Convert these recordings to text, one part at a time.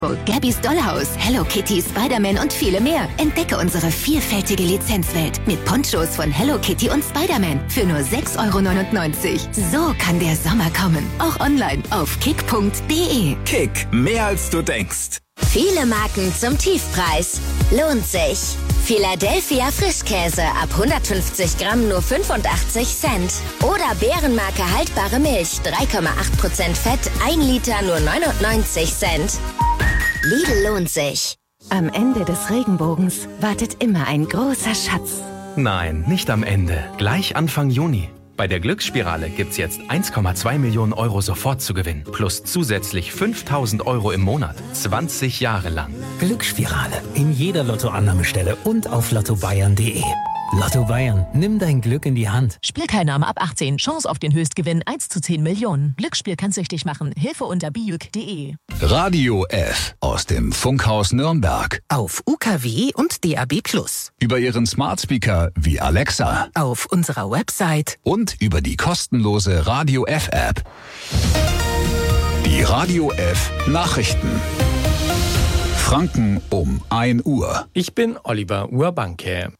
Gabys Dollhaus, Hello Kitty, Spider-Man und viele mehr. Entdecke unsere vielfältige Lizenzwelt mit Ponchos von Hello Kitty und Spider-Man für nur 6,99 €. So kann der Sommer kommen. Auch online auf kick.de. Kick, mehr als du denkst. Viele Marken zum Tiefpreis. Lohnt sich. Philadelphia Frischkäse ab 150 Gramm nur 85 Cent. Oder Bärenmarke haltbare Milch, 3,8% Fett, 1 Liter nur 99 Cent. Lidl lohnt sich. Am Ende des Regenbogens wartet immer ein großer Schatz. Nein, nicht am Ende. Gleich Anfang Juni. Bei der Glücksspirale gibt's jetzt 1,2 Millionen € sofort zu gewinnen. Plus zusätzlich 5.000 € im Monat. 20 Jahre lang. Glücksspirale. In jeder Lottoannahmestelle und auf lottobayern.de. Lotto Bayern. Nimm dein Glück in die Hand. Spielteilnahme ab 18. Chance auf den Höchstgewinn 1 zu 10 Millionen. Glücksspiel kann süchtig machen. Hilfe unter bijuk.de. Radio F aus dem Funkhaus Nürnberg. Auf UKW und DAB+. Über Ihren Smart Speaker wie Alexa. Auf unserer Website. Und über die kostenlose Radio F App. Die Radio F Nachrichten. Franken um 1 Uhr. Ich bin Oliver Urbanke.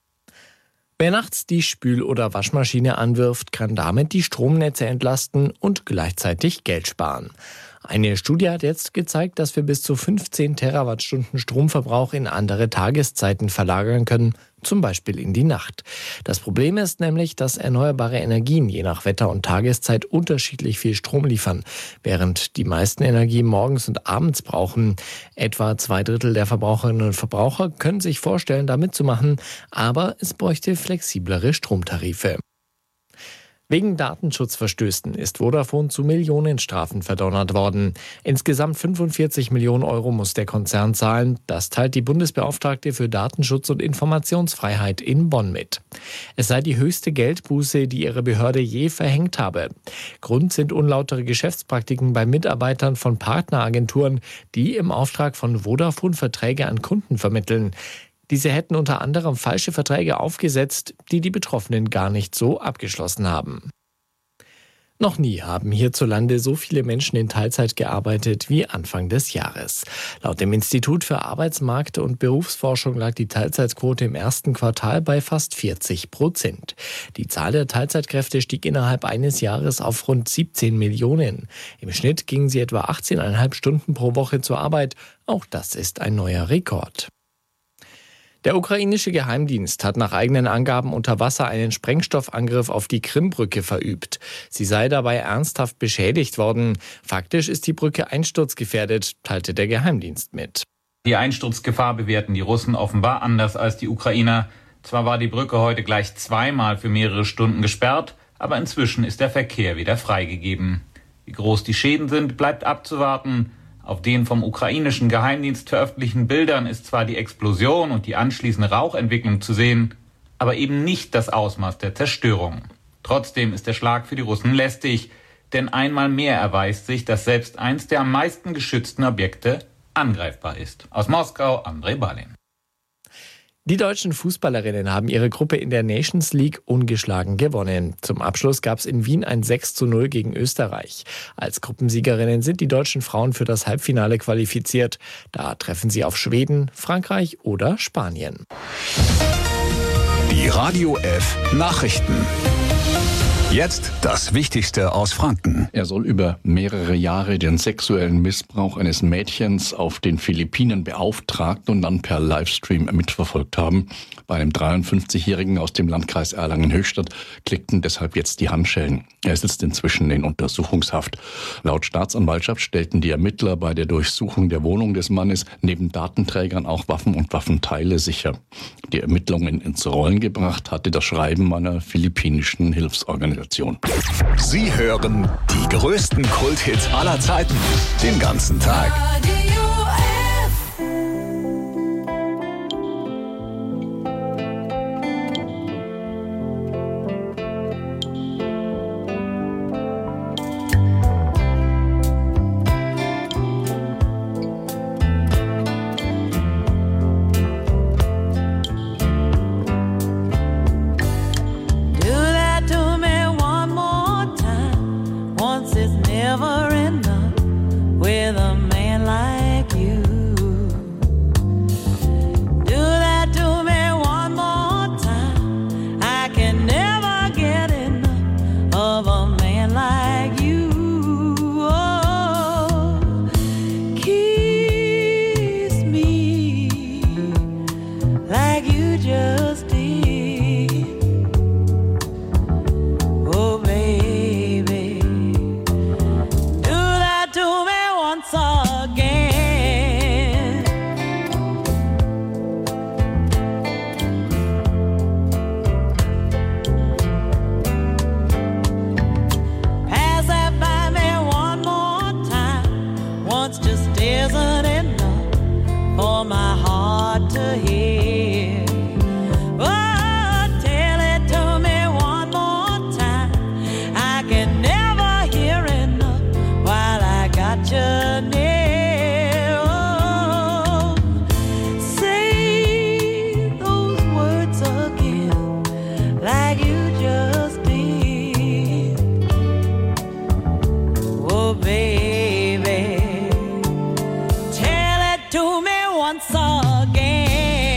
Wer nachts die Spül- oder Waschmaschine anwirft, kann damit die Stromnetze entlasten und gleichzeitig Geld sparen. Eine Studie hat jetzt gezeigt, dass wir bis zu 15 Terawattstunden Stromverbrauch in andere Tageszeiten verlagern können, zum Beispiel in die Nacht. Das Problem ist nämlich, dass erneuerbare Energien je nach Wetter und Tageszeit unterschiedlich viel Strom liefern, während die meisten Energie morgens und abends brauchen. Etwa 2/3 der Verbraucherinnen und Verbraucher können sich vorstellen, da mitzumachen, aber es bräuchte flexiblere Stromtarife. Wegen Datenschutzverstößen ist Vodafone zu Millionenstrafen verdonnert worden. Insgesamt 45 Millionen € muss der Konzern zahlen. Das teilt die Bundesbeauftragte für Datenschutz und Informationsfreiheit in Bonn mit. Es sei die höchste Geldbuße, die ihre Behörde je verhängt habe. Grund sind unlautere Geschäftspraktiken bei Mitarbeitern von Partneragenturen, die im Auftrag von Vodafone Verträge an Kunden vermitteln. Diese hätten unter anderem falsche Verträge aufgesetzt, die die Betroffenen gar nicht so abgeschlossen haben. Noch nie haben hierzulande so viele Menschen in Teilzeit gearbeitet wie Anfang des Jahres. Laut dem Institut für Arbeitsmarkt- und Berufsforschung lag die Teilzeitquote im ersten Quartal bei fast 40%. Die Zahl der Teilzeitkräfte stieg innerhalb eines Jahres auf rund 17 Millionen. Im Schnitt gingen sie etwa 18,5 Stunden pro Woche zur Arbeit. Auch das ist ein neuer Rekord. Der ukrainische Geheimdienst hat nach eigenen Angaben unter Wasser einen Sprengstoffangriff auf die Krimbrücke verübt. Sie sei dabei ernsthaft beschädigt worden. Faktisch ist die Brücke einsturzgefährdet, teilte der Geheimdienst mit. Die Einsturzgefahr bewerten die Russen offenbar anders als die Ukrainer. Zwar war die Brücke heute gleich zweimal für mehrere Stunden gesperrt, aber inzwischen ist der Verkehr wieder freigegeben. Wie groß die Schäden sind, bleibt abzuwarten. Auf den vom ukrainischen Geheimdienst veröffentlichten Bildern ist zwar die Explosion und die anschließende Rauchentwicklung zu sehen, aber eben nicht das Ausmaß der Zerstörung. Trotzdem ist der Schlag für die Russen lästig, denn einmal mehr erweist sich, dass selbst eins der am meisten geschützten Objekte angreifbar ist. Aus Moskau, André Balin. Die deutschen Fußballerinnen haben ihre Gruppe in der Nations League ungeschlagen gewonnen. Zum Abschluss gab es in Wien ein 6:0 gegen Österreich. Als Gruppensiegerinnen sind die deutschen Frauen für das Halbfinale qualifiziert. Da treffen sie auf Schweden, Frankreich oder Spanien. Die Radio F Nachrichten. Jetzt das Wichtigste aus Franken. Er soll über mehrere Jahre den sexuellen Missbrauch eines Mädchens auf den Philippinen beauftragt und dann per Livestream mitverfolgt haben. Bei einem 53-Jährigen aus dem Landkreis Erlangen-Höchstadt klickten deshalb jetzt die Handschellen. Er sitzt inzwischen in Untersuchungshaft. Laut Staatsanwaltschaft stellten die Ermittler bei der Durchsuchung der Wohnung des Mannes neben Datenträgern auch Waffen und Waffenteile sicher. Die Ermittlungen ins Rollen gebracht hatte das Schreiben einer philippinischen Hilfsorganisation. Sie hören die größten Kulthits aller Zeiten den ganzen Tag. Never enough with a man like for my heart to hear. Oh, tell it to me one more time. I can never hear enough while I got you near. Oh, say those words again like you just did. Oh, baby, tell it to me once again.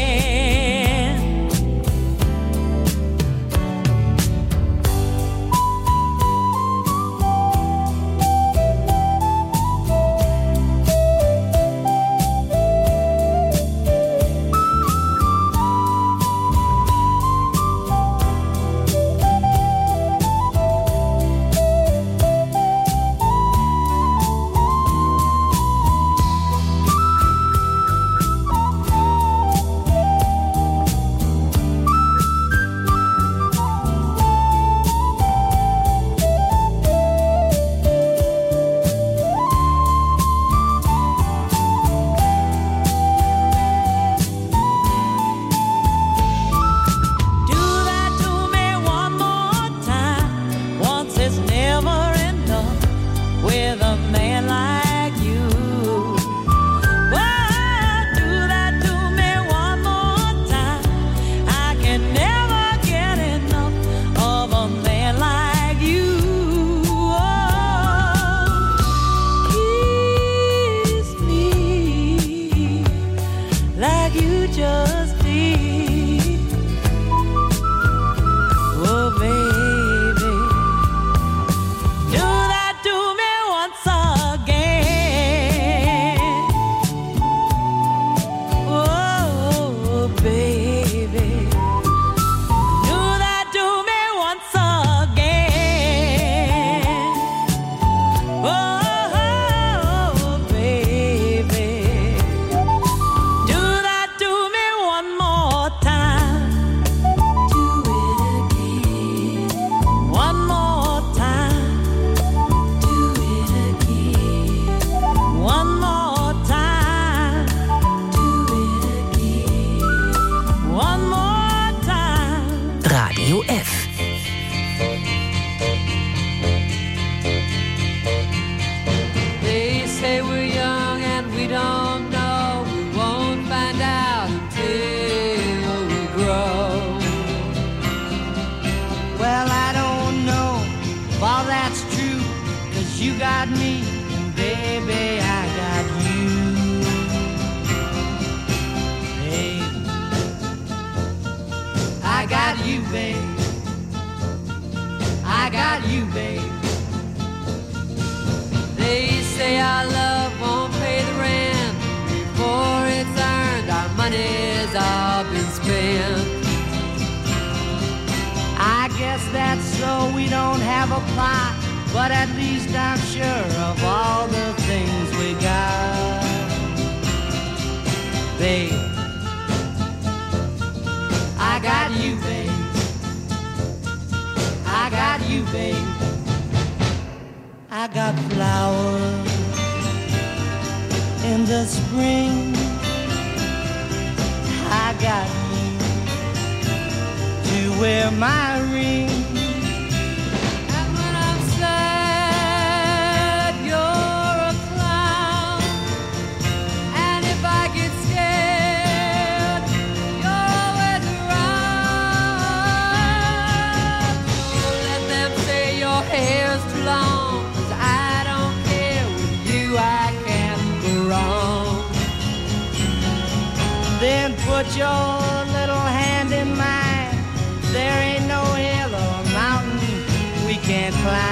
Put your little hand in mine. There ain't no hill or mountain we can't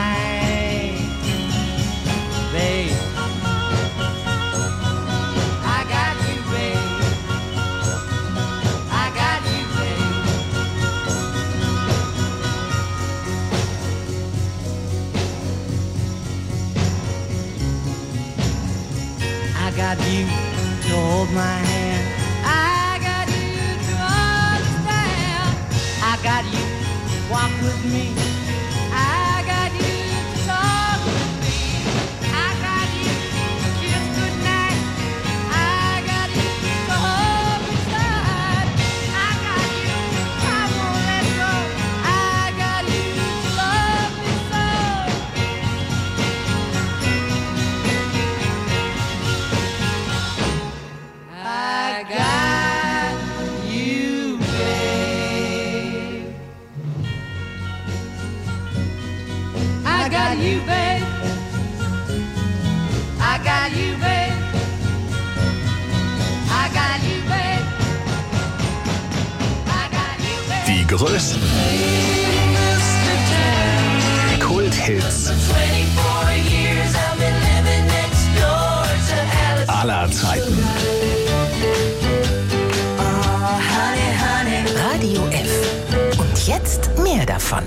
climb, babe. I got you, babe. I got you, babe. I got you to hold my hand. I got you, walk with me. I got you to talk with me. I got you, kiss goodnight. I got you größten Kulthits aller Zeiten. Radio F. Und jetzt mehr davon.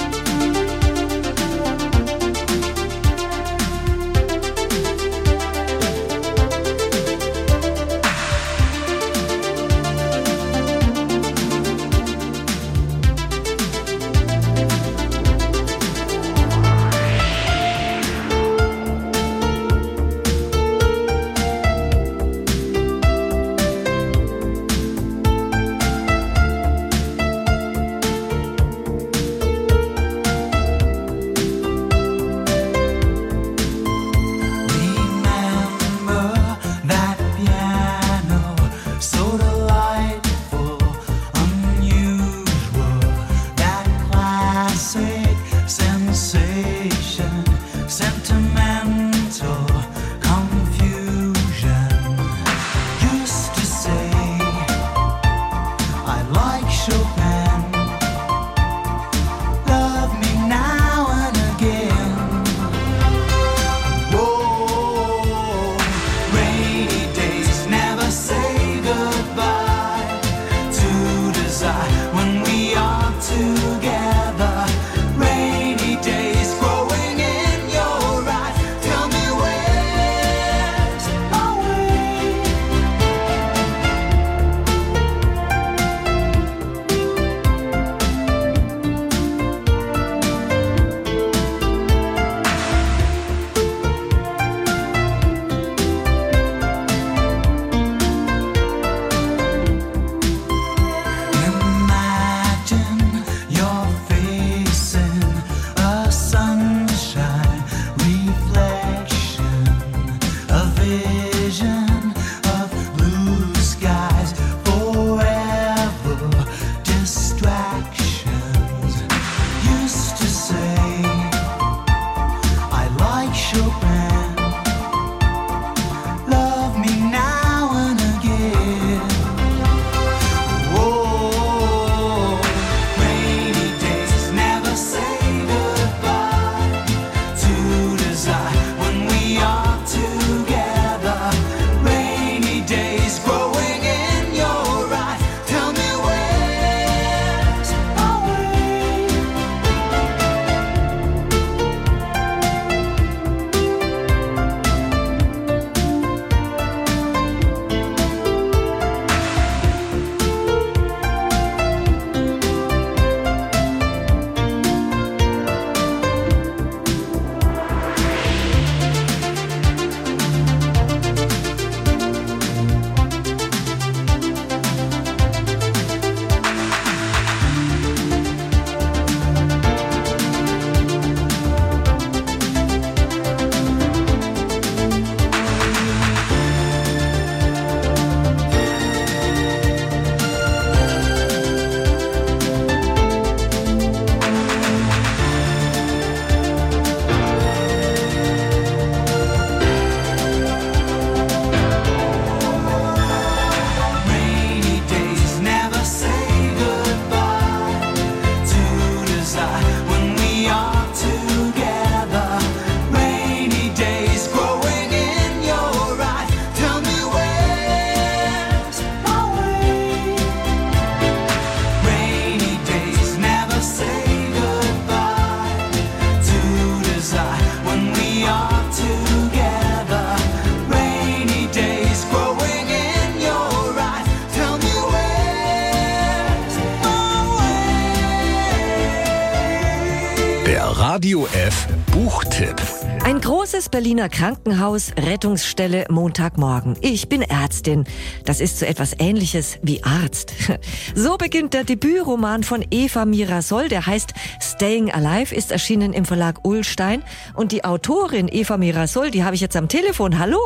Radio F Buchtipp. Ein großes Berliner Krankenhaus, Rettungsstelle, Montagmorgen. Ich bin Ärztin. Das ist so etwas Ähnliches wie Arzt. So beginnt der Debütroman von Eva Mirasol, der heißt Staying Alive, ist erschienen im Verlag Ullstein. Und die Autorin Eva Mirasol, die habe ich jetzt am Telefon. Hallo.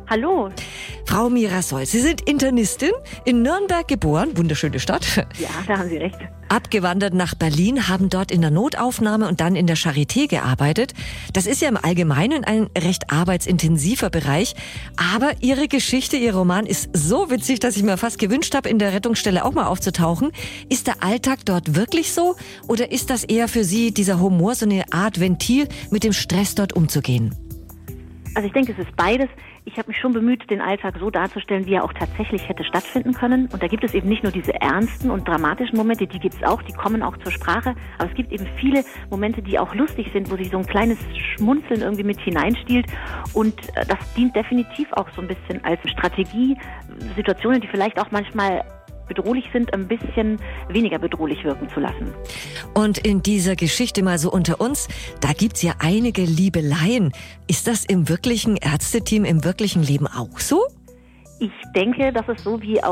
Hallo. Frau Mirasol, Sie sind Internistin, in Nürnberg geboren, wunderschöne Stadt. Ja, da haben Sie recht. Abgewandert nach Berlin, haben dort in der Notaufnahme und dann in der Charité gearbeitet. Das ist ja im Allgemeinen ein recht arbeitsintensiver Bereich. Aber Ihre Geschichte, Ihr Roman ist so witzig, dass ich mir fast gewünscht habe, in der Rettungsstelle auch mal aufzutauchen. Ist der Alltag dort wirklich so? Oder ist das eher für Sie, dieser Humor, so eine Art Ventil, mit dem Stress dort umzugehen? Also ich denke, es ist beides. Ich habe mich schon bemüht, den Alltag so darzustellen, wie er auch tatsächlich hätte stattfinden können. Und da gibt es eben nicht nur diese ernsten und dramatischen Momente, die gibt es auch, die kommen auch zur Sprache. Aber es gibt eben viele Momente, die auch lustig sind, wo sich so ein kleines Schmunzeln irgendwie mit hineinstiehlt. Und das dient definitiv auch so ein bisschen als Strategie, Situationen, die vielleicht auch manchmal bedrohlich sind, ein bisschen weniger bedrohlich wirken zu lassen. Und in dieser Geschichte mal so unter uns, da gibt's ja einige Liebeleien. Ist das im wirklichen Ärzteteam, im wirklichen Leben auch so? Ich denke, dass es so wie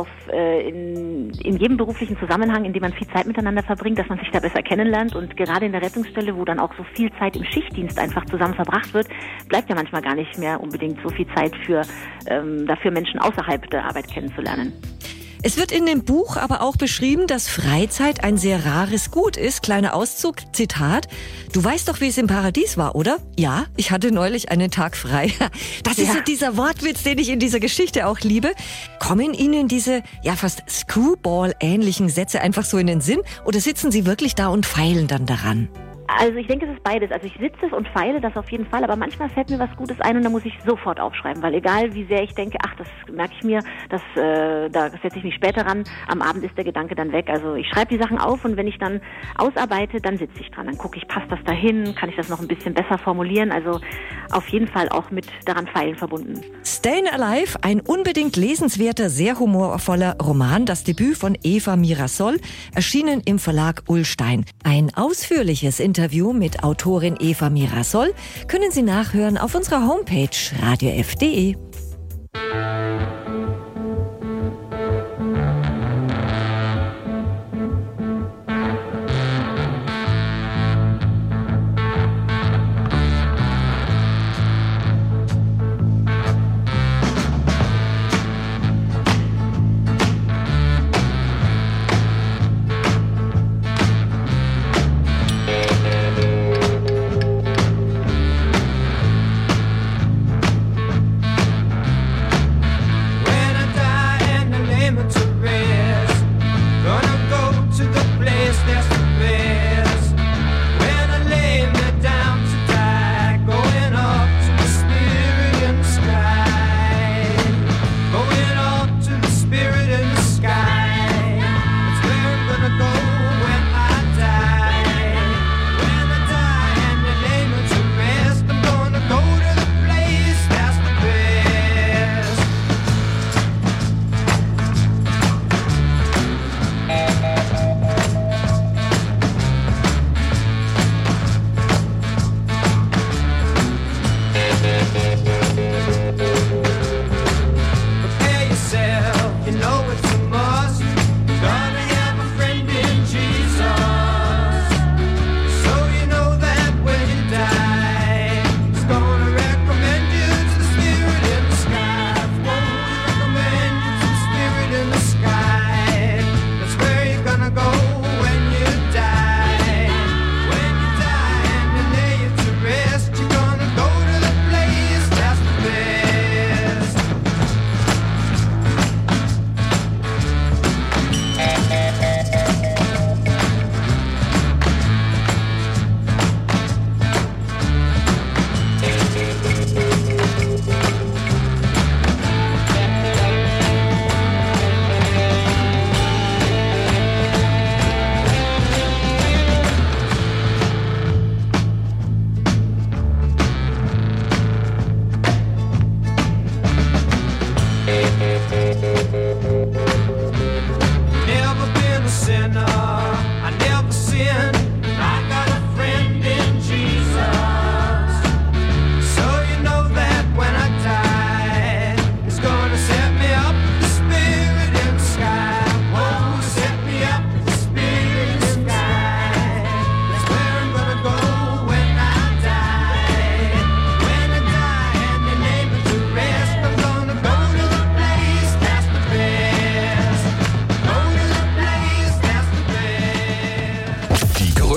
in jedem beruflichen Zusammenhang, in dem man viel Zeit miteinander verbringt, dass man sich da besser kennenlernt. Und gerade in der Rettungsstelle, wo dann auch so viel Zeit im Schichtdienst einfach zusammen verbracht wird, bleibt ja manchmal gar nicht mehr unbedingt so viel Zeit dafür Menschen außerhalb der Arbeit kennenzulernen. Es wird in dem Buch aber auch beschrieben, dass Freizeit ein sehr rares Gut ist. Kleiner Auszug, Zitat. Du weißt doch, wie es im Paradies war, oder? Ja, ich hatte neulich einen Tag frei. Das ist so dieser Wortwitz, den ich in dieser Geschichte auch liebe. Kommen Ihnen diese, fast Screwball-ähnlichen Sätze einfach so in den Sinn? Oder sitzen Sie wirklich da und feilen dann daran? Also ich denke, es ist beides. Also ich sitze und feile das auf jeden Fall, aber manchmal fällt mir was Gutes ein und dann muss ich sofort aufschreiben, weil egal wie sehr ich denke, das merke ich mir, da setze ich mich später ran, am Abend ist der Gedanke dann weg. Also ich schreibe die Sachen auf und wenn ich dann ausarbeite, dann sitze ich dran. Dann gucke ich, passt das dahin, kann ich das noch ein bisschen besser formulieren? Also auf jeden Fall auch mit daran feilen verbunden. Stayin' Alive, ein unbedingt lesenswerter, sehr humorvoller Roman, das Debüt von Eva Mirasol, erschienen im Verlag Ullstein. Ein ausführliches Interview mit Autorin Eva Mirasol können Sie nachhören auf unserer Homepage radiof.de.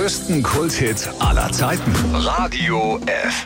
größten Kulthits aller Zeiten. Radio F.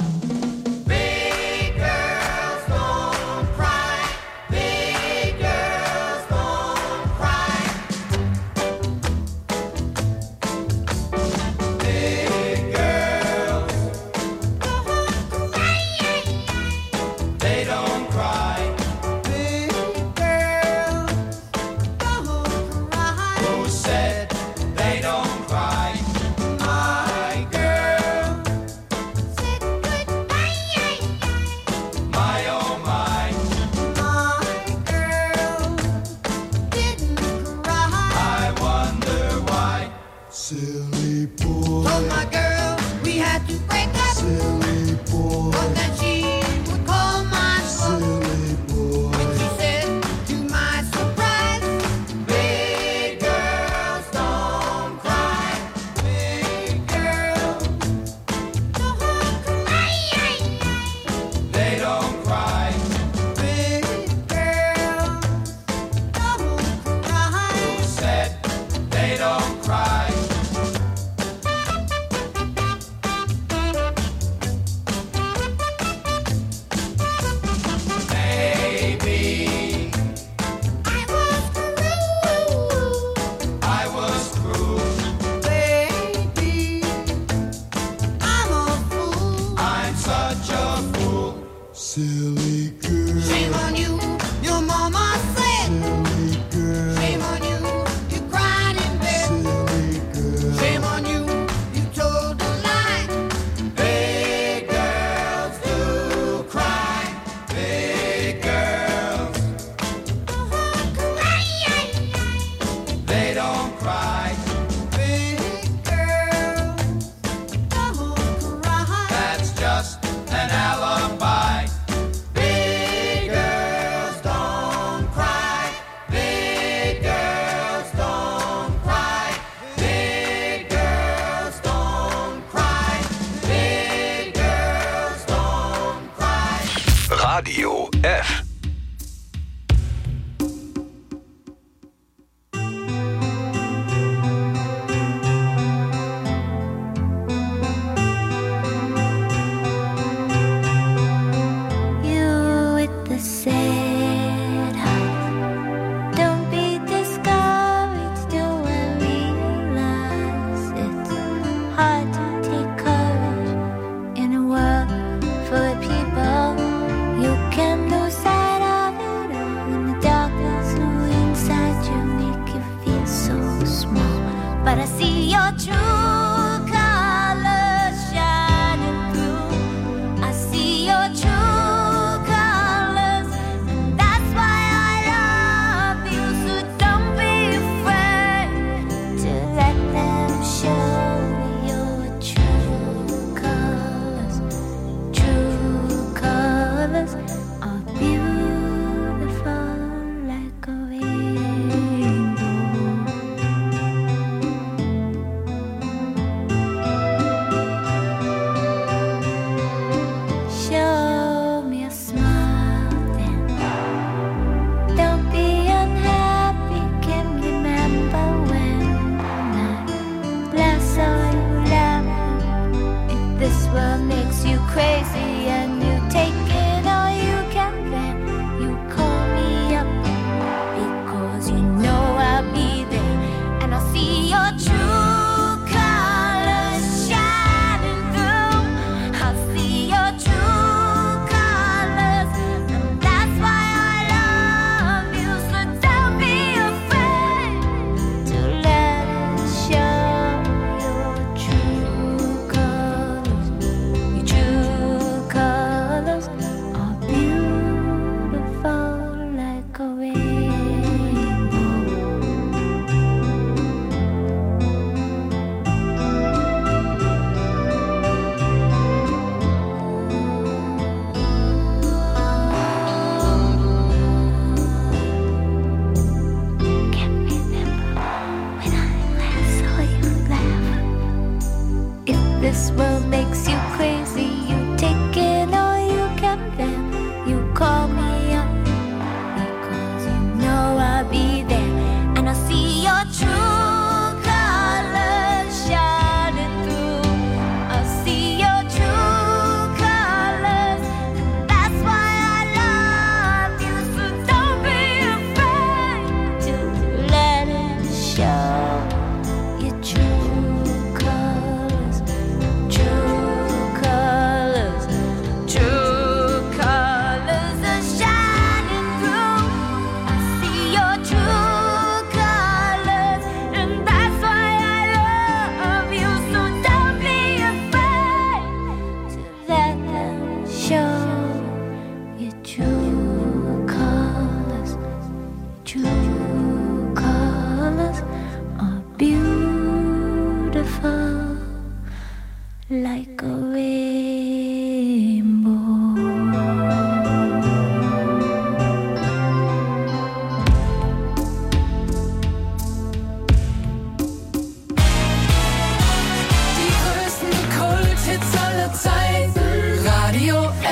Radio F. true colors are beautiful, like a rainbow. Die größten Kulthits aller Zeiten, Radio F.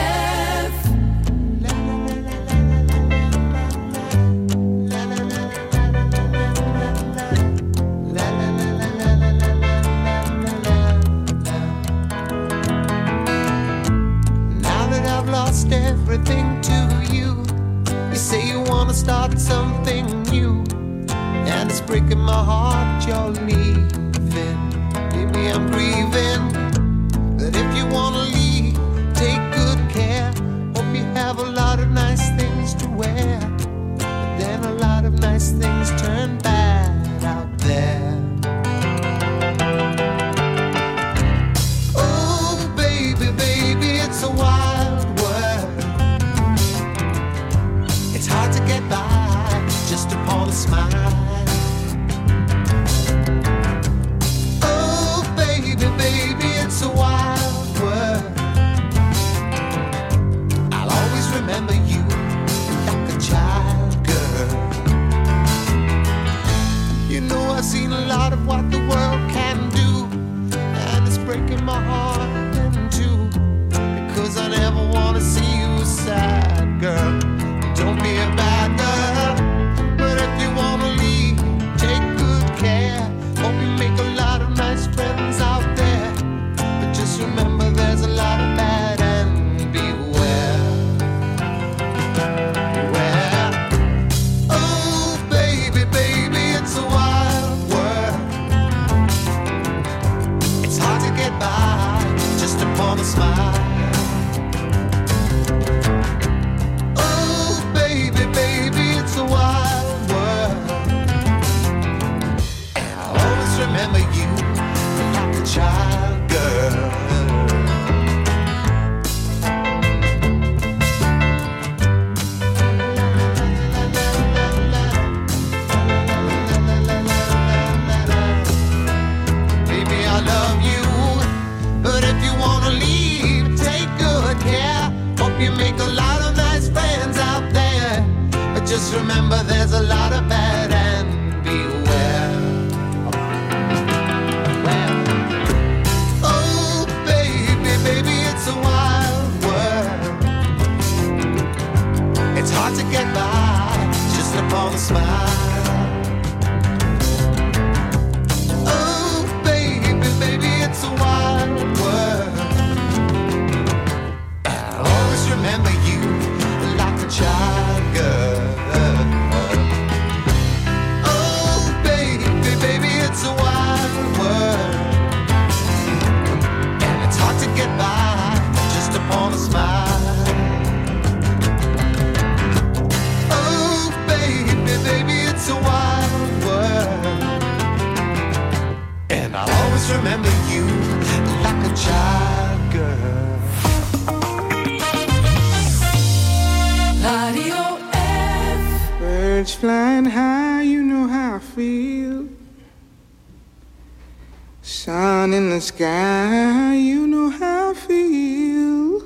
Everything to you. You say you wanna start something new, and it's breaking my heart you're leaving. Maybe I'm grieving, but if you wanna leave, take good care. Hope you have a lot of nice things to wear, but then a lot of nice things turn bad out there. Oh baby, baby, it's a wild world. It's hard to get by just upon a smile. Oh baby, baby, it's a wild world. I'll always remember you like a child, girl. You know I've seen a lot of what the world can do, and it's breaking my heart in two, because I never want to see you sad, girl. Don't be a bad girl, but if you wanna leave, take good care. Hope you make a lot of nice friends out there, but just remember there's a lot of bad and beware. Beware. Oh baby, baby, it's a wild world. It's hard to get by just upon a smile. Remember you like a child, girl. Baby, I love you, but if you wanna leave, take good care. Hope you make a lot of nice friends out there, but just remember there's a lot of bad and beware. It's hard to get by just upon a smile. Oh, baby, baby, it's a wild world. I'll always remember you like a child, girl. Oh, baby, baby, it's a wild world. And it's hard to get by just upon a smile. Baby, it's a wild world, and I'll always remember you like a child, girl. Radio F. Birds flying high, you know how I feel. Sun in the sky, you know how I feel.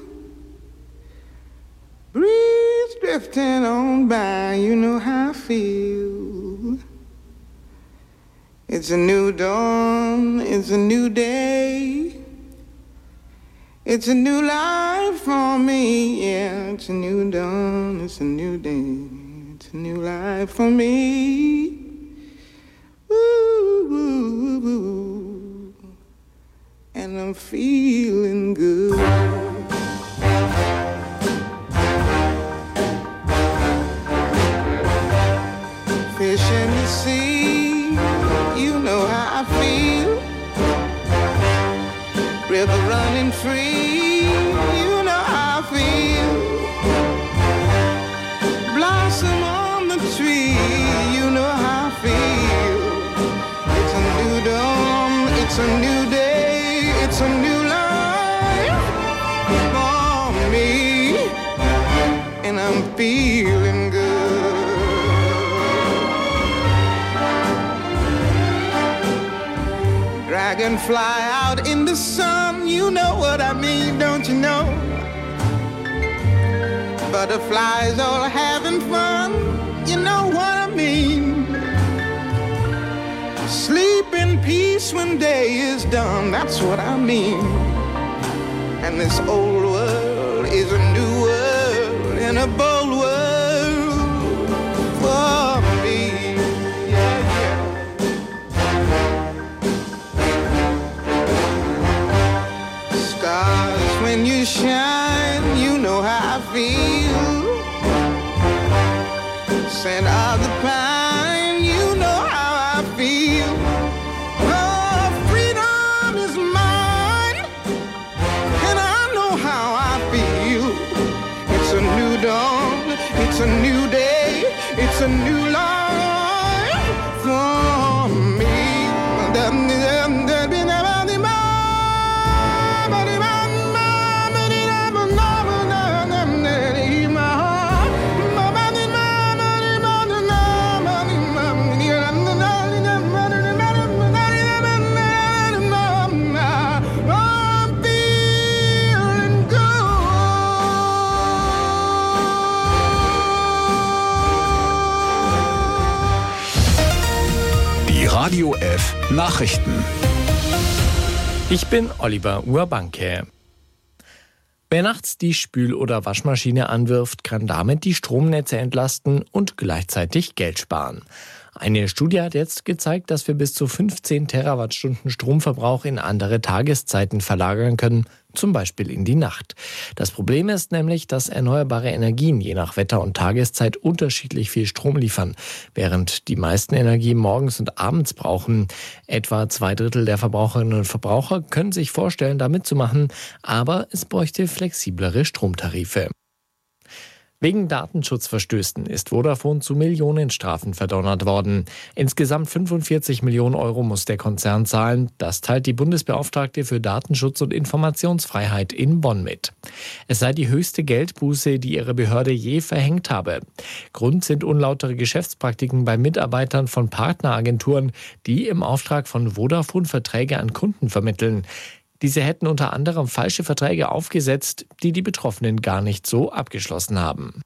Breeze drifting on by, you know how I feel. It's a new dawn, it's a new day. It's a new life for me, yeah. It's a new dawn, it's a new day. It's a new life for me. Ooh, ooh, ooh. And I'm feeling good. Fish in the sea, you know how I feel. River running free, you know how I feel. Blossom on the tree, you know how I feel. It's a new dawn, it's a new day, it's a new life for me. And I'm feeling good. I can fly out in the sun, you know what I mean, don't you know? Butterflies all having fun, you know what I mean. Sleep in peace when day is done, that's what I mean. And this old world is a new world and a bold world for me. Yeah, yeah. Stars, when you shine, you know how I feel. Scent of the pine, you know how I feel. Oh, freedom is mine, and I know how I feel. It's a new dawn, it's a new day, it's a new life for me. Radio F Nachrichten. Ich bin Oliver Urbanke. Wer nachts die Spül- oder Waschmaschine anwirft, kann damit die Stromnetze entlasten und gleichzeitig Geld sparen. Eine Studie hat jetzt gezeigt, dass wir bis zu 15 Terawattstunden Stromverbrauch in andere Tageszeiten verlagern können, zum Beispiel in die Nacht. Das Problem ist nämlich, dass erneuerbare Energien je nach Wetter und Tageszeit unterschiedlich viel Strom liefern, während die meisten Energie morgens und abends brauchen. Etwa 2/3 der Verbraucherinnen und Verbraucher können sich vorstellen, da mitzumachen, aber es bräuchte flexiblere Stromtarife. Wegen Datenschutzverstößen ist Vodafone zu Millionenstrafen verdonnert worden. Insgesamt 45 Millionen Euro muss der Konzern zahlen. Das teilt die Bundesbeauftragte für Datenschutz und Informationsfreiheit in Bonn mit. Es sei die höchste Geldbuße, die ihre Behörde je verhängt habe. Grund sind unlautere Geschäftspraktiken bei Mitarbeitern von Partneragenturen, die im Auftrag von Vodafone Verträge an Kunden vermitteln. Diese hätten unter anderem falsche Verträge aufgesetzt, die die Betroffenen gar nicht so abgeschlossen haben.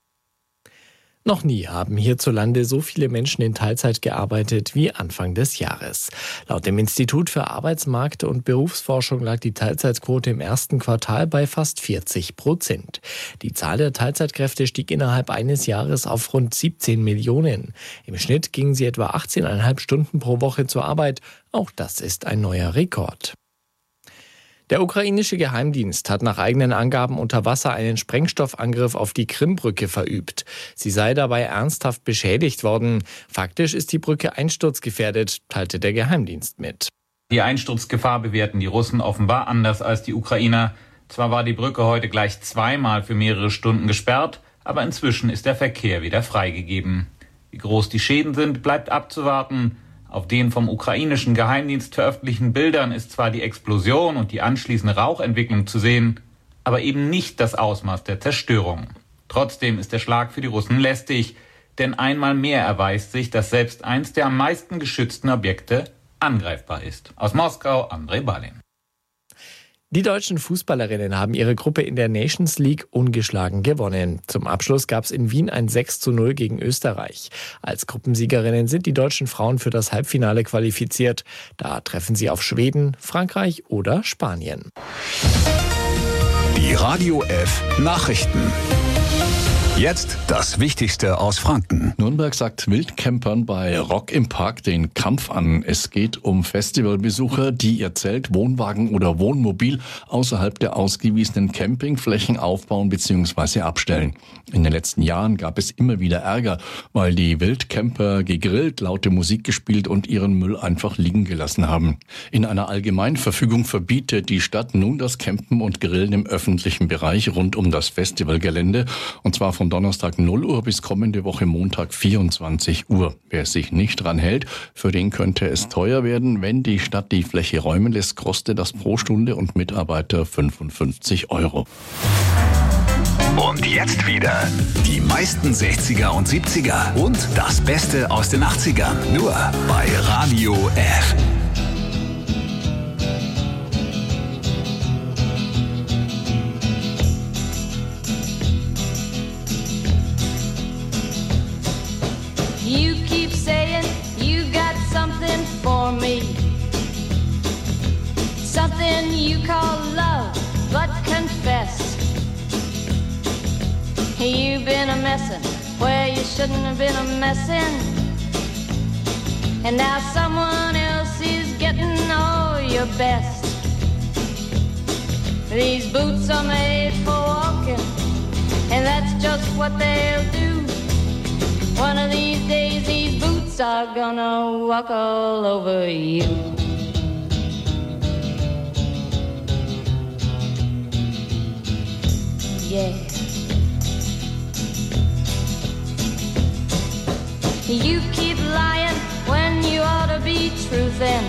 Noch nie haben hierzulande so viele Menschen in Teilzeit gearbeitet wie Anfang des Jahres. Laut dem Institut für Arbeitsmarkt- und Berufsforschung lag die Teilzeitquote im ersten Quartal bei fast 40%. Die Zahl der Teilzeitkräfte stieg innerhalb eines Jahres auf rund 17 Millionen. Im Schnitt gingen sie etwa 18,5 Stunden pro Woche zur Arbeit. Auch das ist ein neuer Rekord. Der ukrainische Geheimdienst hat nach eigenen Angaben unter Wasser einen Sprengstoffangriff auf die Krimbrücke verübt. Sie sei dabei ernsthaft beschädigt worden. Faktisch ist die Brücke einsturzgefährdet, teilte der Geheimdienst mit. Die Einsturzgefahr bewerten die Russen offenbar anders als die Ukrainer. Zwar war die Brücke heute gleich zweimal für mehrere Stunden gesperrt, aber inzwischen ist der Verkehr wieder freigegeben. Wie groß die Schäden sind, bleibt abzuwarten. Auf den vom ukrainischen Geheimdienst veröffentlichten Bildern ist zwar die Explosion und die anschließende Rauchentwicklung zu sehen, aber eben nicht das Ausmaß der Zerstörung. Trotzdem ist der Schlag für die Russen lästig, denn einmal mehr erweist sich, dass selbst eins der am meisten geschützten Objekte angreifbar ist. Aus Moskau, Andrei Balin. Die deutschen Fußballerinnen haben ihre Gruppe in der Nations League ungeschlagen gewonnen. Zum Abschluss gab es in Wien ein 6:0 gegen Österreich. Als Gruppensiegerinnen sind die deutschen Frauen für das Halbfinale qualifiziert. Da treffen sie auf Schweden, Frankreich oder Spanien. Die Radio F Nachrichten. Jetzt das Wichtigste aus Franken. Nürnberg sagt Wildcampern bei Rock im Park den Kampf an. Es geht um Festivalbesucher, die ihr Zelt, Wohnwagen oder Wohnmobil außerhalb der ausgewiesenen Campingflächen aufbauen bzw. abstellen. In den letzten Jahren gab es immer wieder Ärger, weil die Wildcamper gegrillt, laute Musik gespielt und ihren Müll einfach liegen gelassen haben. In einer Allgemeinverfügung verbietet die Stadt nun das Campen und Grillen im öffentlichen Bereich rund um das Festivalgelände, und zwar von Donnerstag 0 Uhr bis kommende Woche Montag 24 Uhr. Wer sich nicht dran hält, für den könnte es teuer werden. Wenn die Stadt die Fläche räumen lässt, kostet das pro Stunde und Mitarbeiter 55 Euro. Und jetzt wieder die meisten 60er und 70er und das Beste aus den 80ern. Nur bei Radio F. shouldn't have been a messin'. And now someone else is getting all your best. These boots are made for walking, and that's just what they'll do. One of these days these boots are gonna walk all over you. Yeah. You keep lying when you ought to be truthin',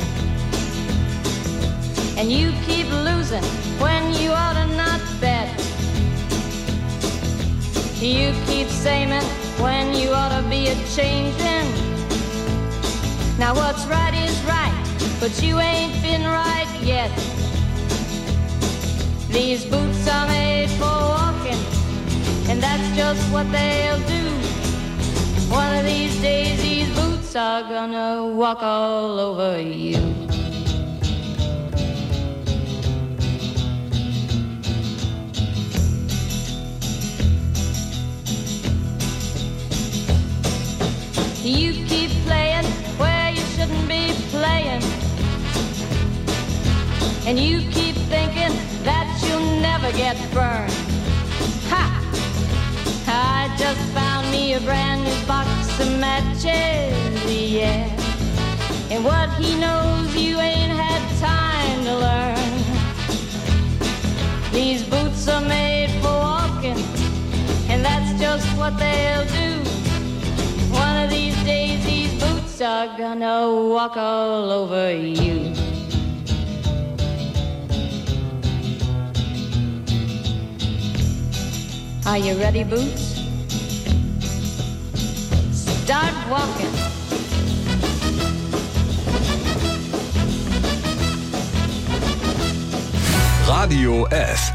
and you keep losing when you ought to not bet. You keep saying when you ought to be a-changin'. Now what's right is right, but you ain't been right yet. These boots are made for walking, and that's just what they'll do. One of these days these boots are gonna walk all over you. You keep playing where you shouldn't be playing, and you keep thinking that you'll never get burned. Ha! I just found me a brand new box of matches, yeah. And what he knows you ain't had time to learn. These boots are made for walking, and that's just what they'll do. One of these days these boots are gonna walk all over you. Are you ready, Boots? Start walking. Radio F.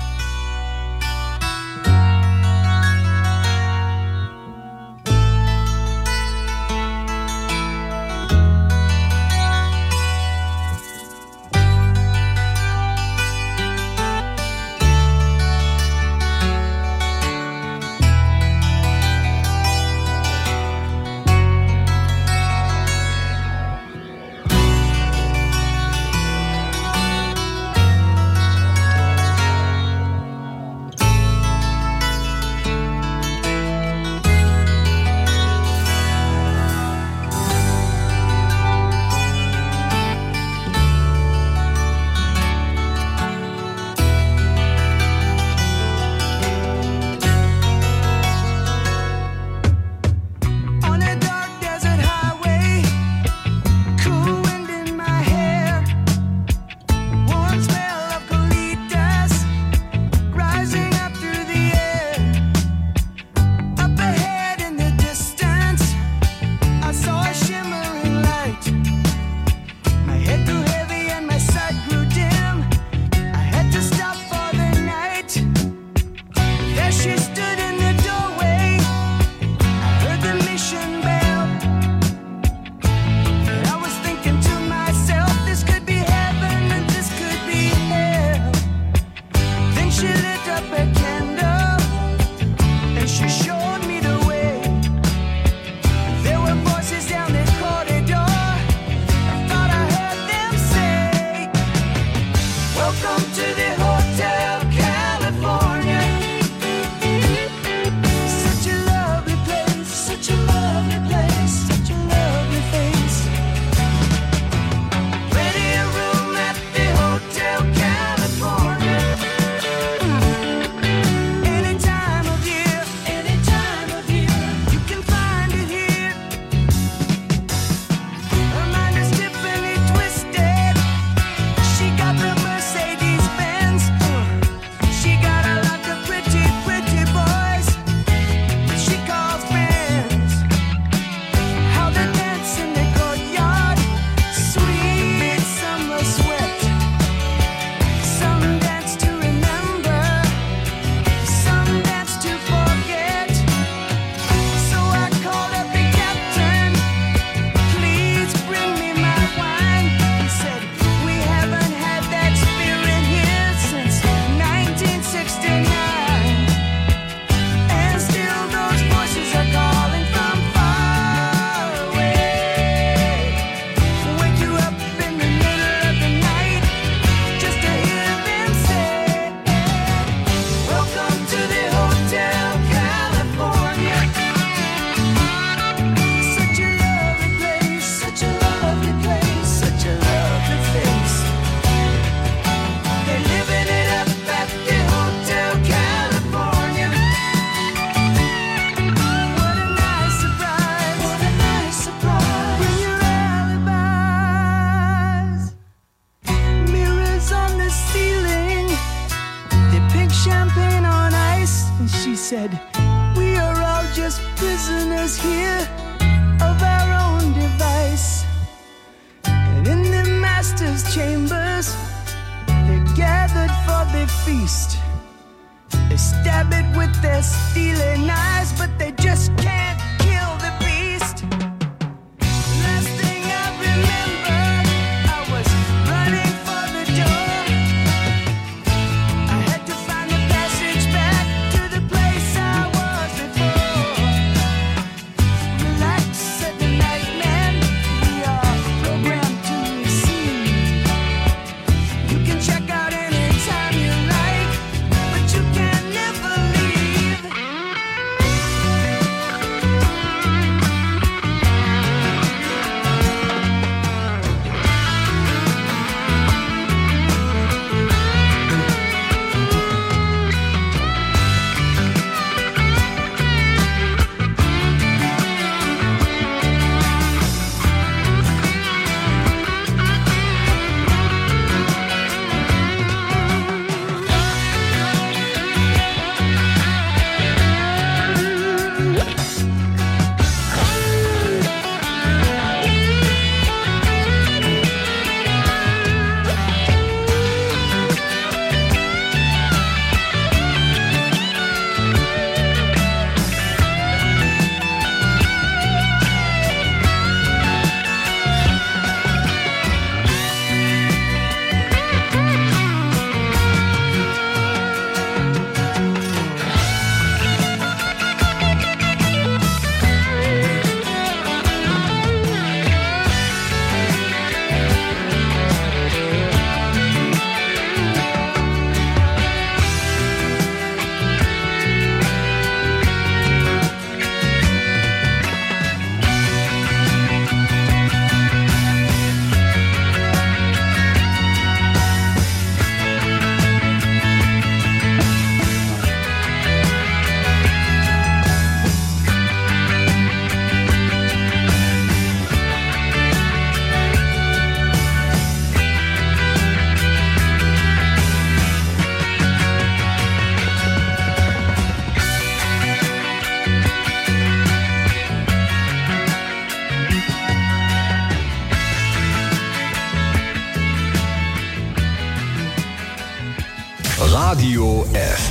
Radio F.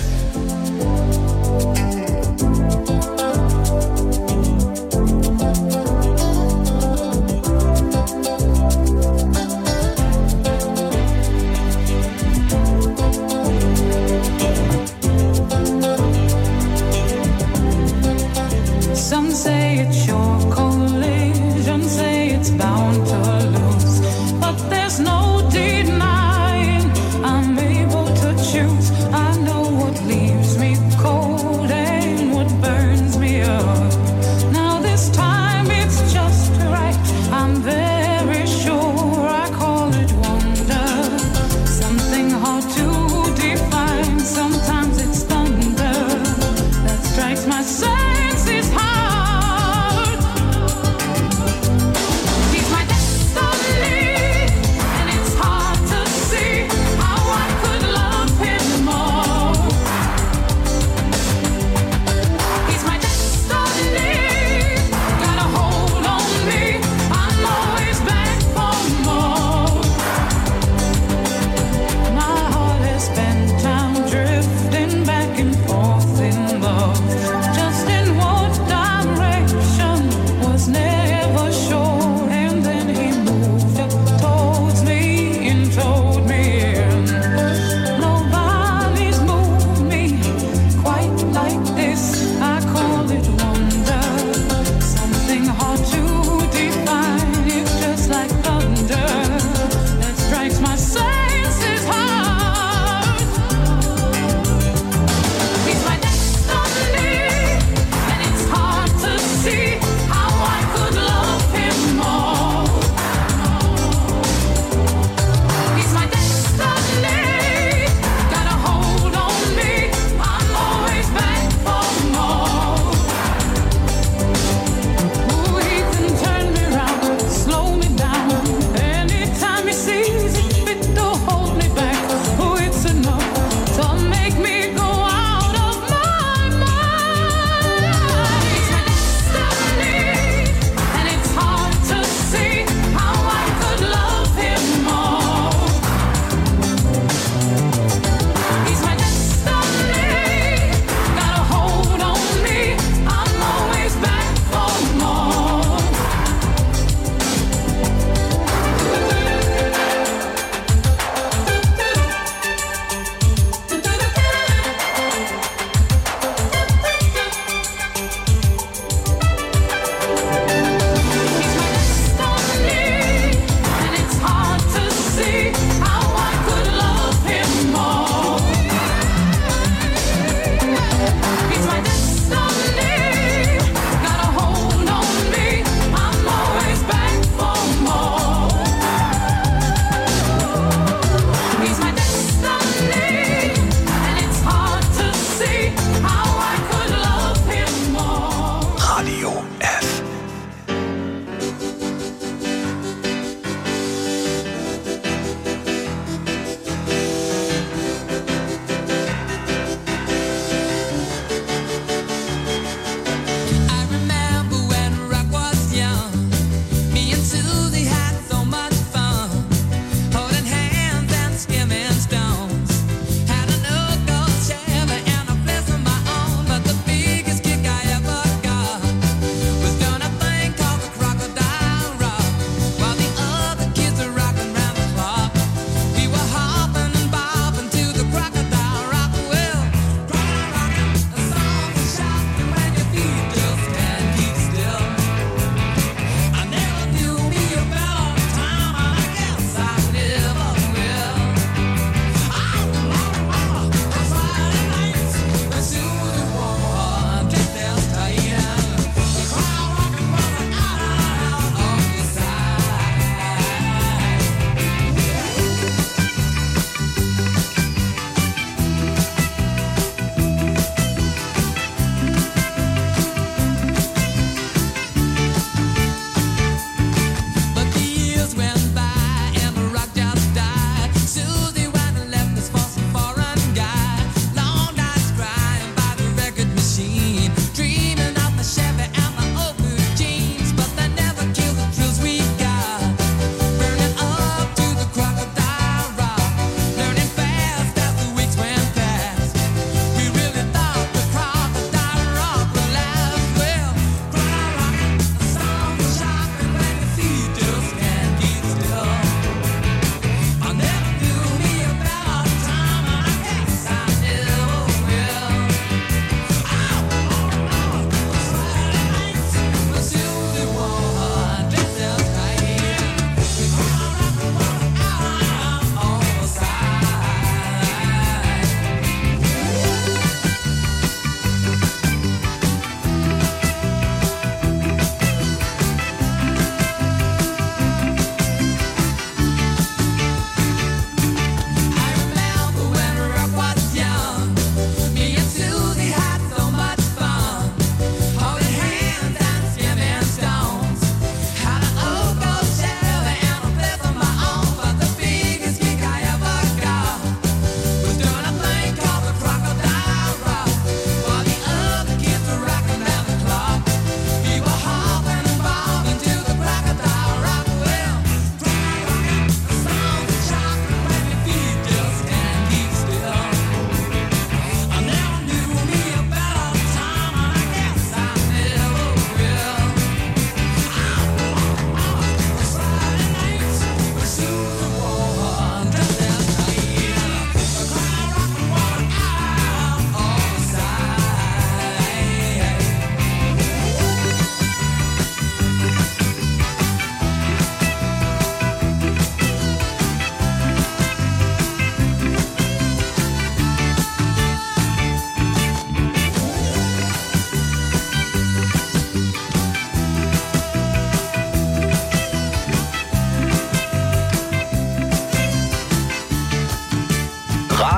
Some say it's your collision, say it's bound to lose, but there's no denying I'm able to choose. I know what leaves me cold and what burns me up. Now this time it's just right, I'm very sure. I call it wonder, something hard to define. Sometimes it's thunder that strikes my senses hard. He's my destiny, and it's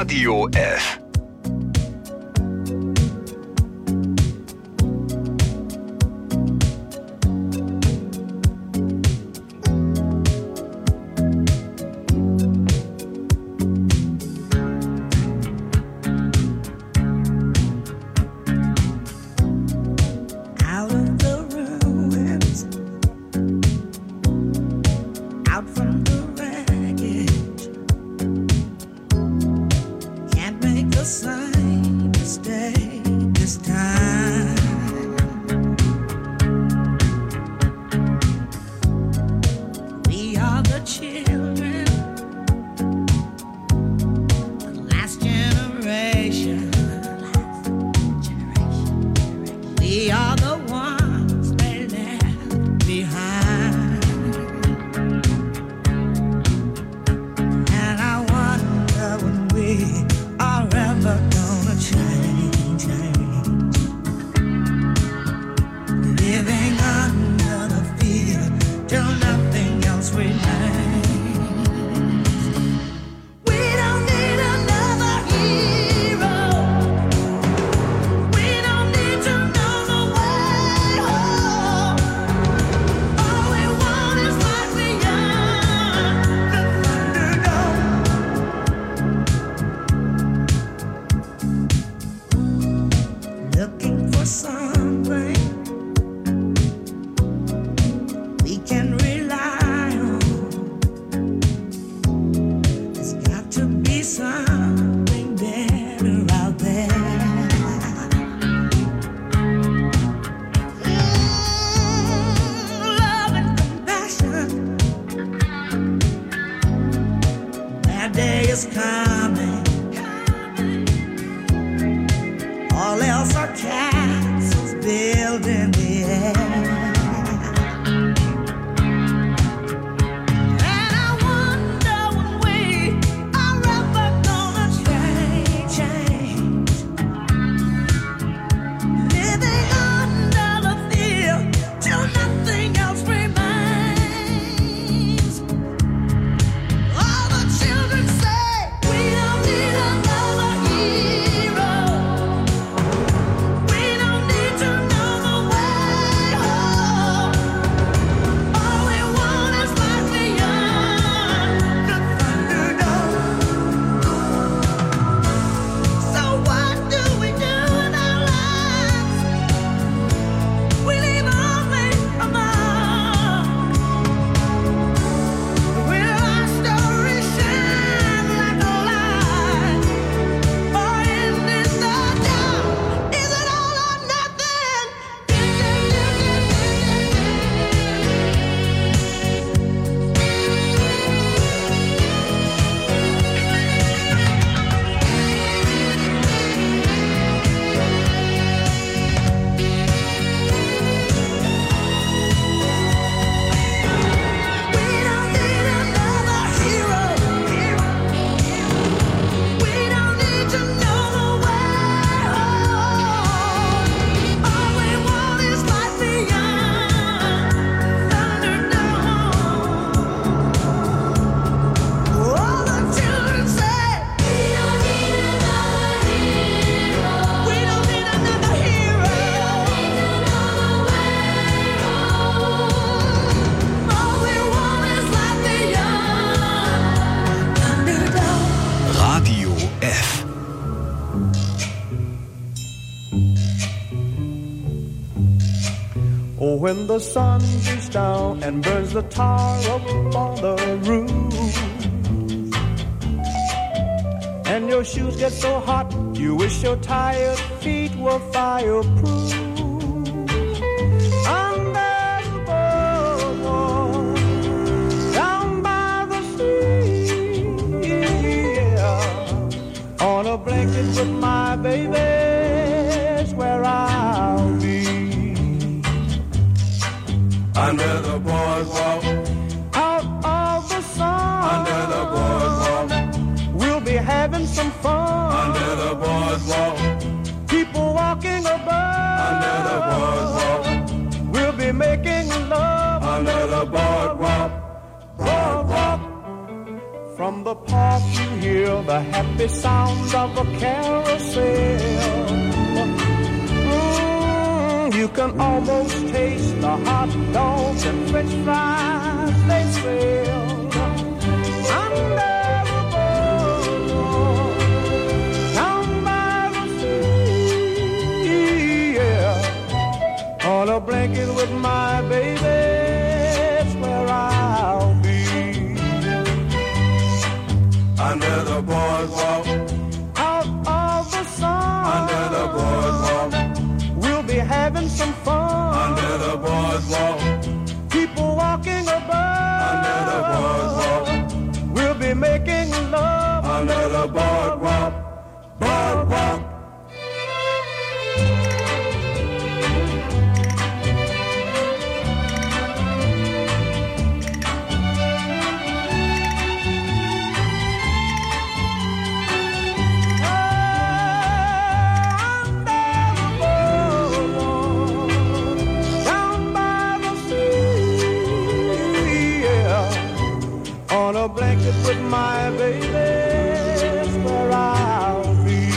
Radio F. When the sun beats down and burns the tar up on the roof, and your shoes get so hot you wish your tired feet were fireproof. Under the boardwalk, down by the sea, yeah, on a blanket with my baby's where I'll be. Under the boardwalk, out of the sun. Under the boardwalk, we'll be having some fun. Under the boardwalk, people walking above. Under the boardwalk, we'll be making love. Under the boardwalk, boardwalk, From the park you hear the happy sounds of a carousel. You can almost taste the hot dogs and french fries they sell. Under the boardwalk, down by the sea, yeah. On a blanket with my baby, it's where I'll be. Under the boardwalk, out of the sun, under the boardwalk, we'll be having some fun. Under the boardwalk, people walking above. Under the boardwalk, we'll be making love. Under the boardwalk, boardwalk. A blanket with my baby is where I'll be.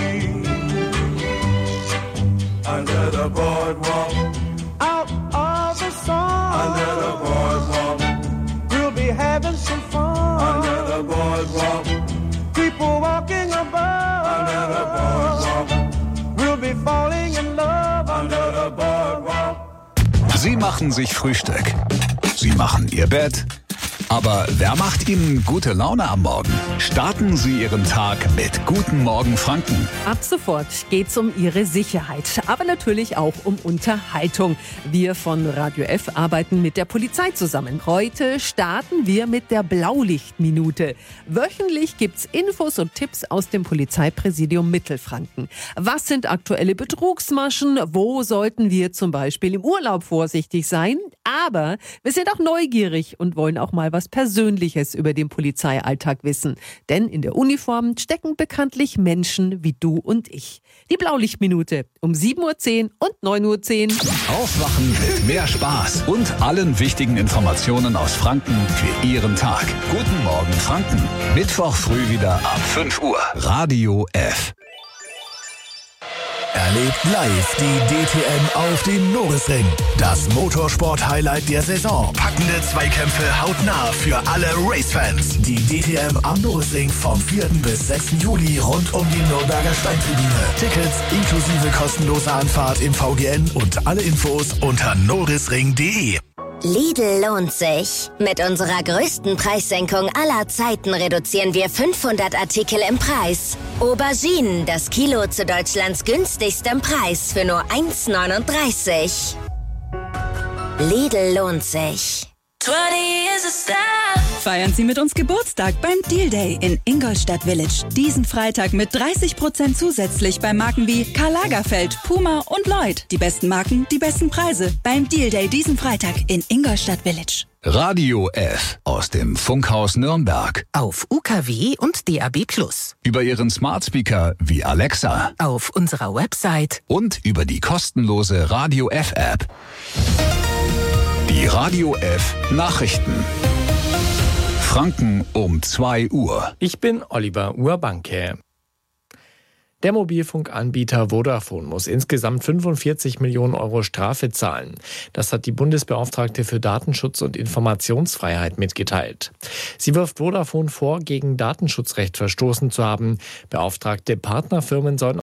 Under the boardwalk, out of the sun, under the boardwalk, we'll be having some fun. Under the boardwalk, people walking above. Under the boardwalk, we'll be falling in love. Under the boardwalk. Sie machen sich Frühstück. Sie machen Ihr Bett. Aber wer macht Ihnen gute Laune am Morgen? Starten Sie Ihren Tag mit Guten Morgen Franken. Ab sofort geht's um Ihre Sicherheit, aber natürlich auch um Unterhaltung. Wir von Radio F arbeiten mit der Polizei zusammen. Heute starten wir mit der Blaulichtminute. Wöchentlich gibt's Infos und Tipps aus dem Polizeipräsidium Mittelfranken. Was sind aktuelle Betrugsmaschen? Wo sollten wir zum Beispiel im Urlaub vorsichtig sein? Aber wir sind auch neugierig und wollen auch mal was Persönliches über den Polizeialltag wissen. Denn in der Uniform stecken bekanntlich Menschen wie du und ich. Die Blaulichtminute um 7.10 Uhr und 9.10 Uhr. Aufwachen mit mehr Spaß und allen wichtigen Informationen aus Franken für Ihren Tag. Guten Morgen Franken. Mittwoch früh wieder ab 5 Uhr. Radio F. Erlebt live die DTM auf dem Norisring. Das Motorsport-Highlight der Saison. Packende Zweikämpfe hautnah für alle Racefans. Die DTM am Norisring vom 4. bis 6. Juli rund um die Nürnberger Steintribüne. Tickets inklusive kostenloser Anfahrt im VGN und alle Infos unter norisring.de. Lidl lohnt sich. Mit unserer größten Preissenkung aller Zeiten reduzieren wir 500 Artikel im Preis. Auberginen, das Kilo zu Deutschlands günstigstem Preis für nur 1,39. Lidl lohnt sich. 20 is a style. Feiern Sie mit uns Geburtstag beim Deal Day in Ingolstadt Village. Diesen Freitag mit 30% zusätzlich bei Marken wie Karl Lagerfeld, Puma und Lloyd. Die besten Marken, die besten Preise beim Deal Day diesen Freitag in Ingolstadt Village. Radio F aus dem Funkhaus Nürnberg. Auf UKW und DAB+. Über Ihren Smart Speaker wie Alexa. Auf unserer Website. Und über die kostenlose Radio F App. Die Radio F Nachrichten. Franken um 2 Uhr. Ich bin Oliver Urbanke. Der Mobilfunkanbieter Vodafone muss insgesamt 45 Millionen Euro Strafe zahlen. Das hat die Bundesbeauftragte für Datenschutz und Informationsfreiheit mitgeteilt. Sie wirft Vodafone vor, gegen Datenschutzrecht verstoßen zu haben. Beauftragte Partnerfirmen sollen